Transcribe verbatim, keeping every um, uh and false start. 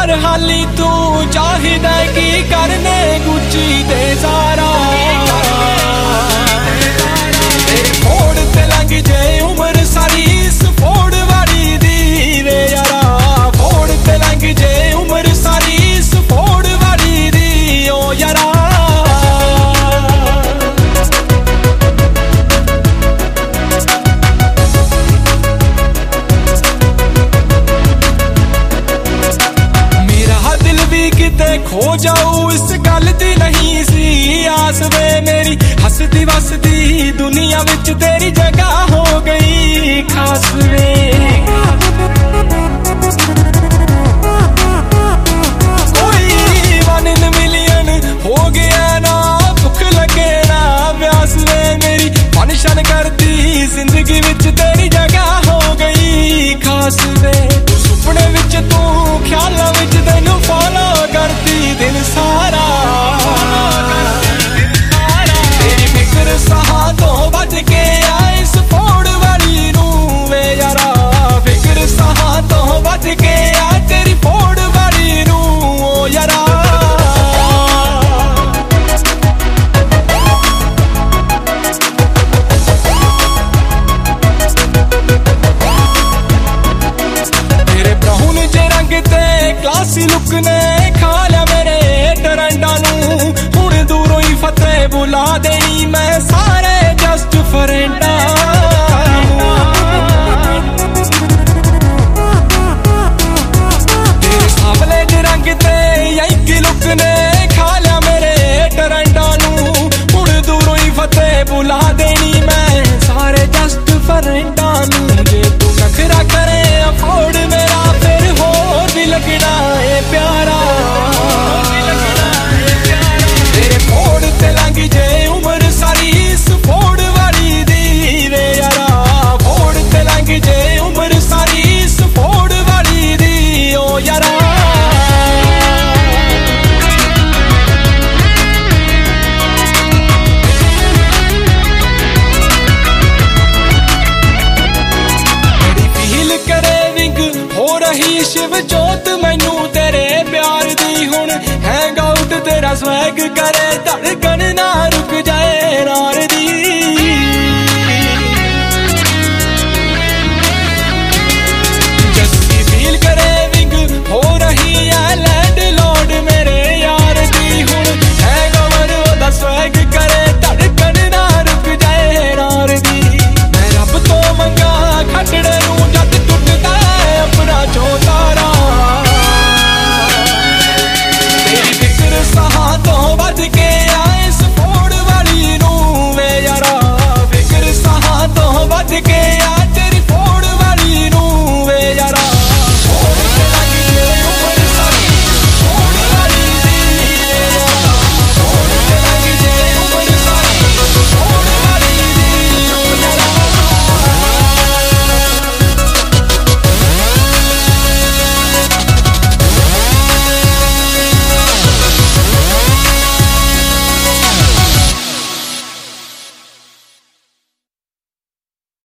पर हाली तू चाहिदा की करने गुची दे सारा फोड़ ते लंघ जे उम्र सारी इस फोड़ वाली दी वे यारा फोड़ ते लंघ जे उम्र सारी इस फोड़ वाली दी ओ यारा खो जाऊं इस गल दी नहीं सी आस वे मेरी हसदी वसदी दुनिया विच तेरी जगह हो गई खास वे कोई वन इन मिलियन हो गया ना भुख लगे ना प्यास वे मेरी फंक्शन करती जिंदगी विच तेरी जगह हो गई खास वे सुपने विच तू ख्यालां विच तैनू फॉलो करती दिन सारा तेरी फिक्र सहा तो बच के आए इस फोड़ वाली नू वे यारा फिक्र सहा तो बच के आ तेरी फोड़ वाली नू ओ यारा तेरे ब्राउन जे रंग ते क्लासी लुक ने खा लिया मेरे टरंडा नू हुण दूरों ही फतेह बुला देनी मैं सारे जस्ट फरेंडा तेरे सावले जे रंग ते यही लुक ने खा लिया मेरे टरंडा नू हुण दूरों ही फतेह बुला देनी मैं सारे जस्ट फरेंडा नू जे तू नखरा करे अफोर्ड मेरा फिर होर भी लगना है प्यारा तेरे फोड़ ते लंघ जे उम्र सारी इस फोड़ वाली दी वे यारा फोड़ ते लंघ जे उम्र सारी इस फोड़ वाली दी ओ यारा बड़ी फील करे विंग हो रही शिव जोत मैनू तेरे प्यार दी हुण हैंग आउट तेरा स्वैग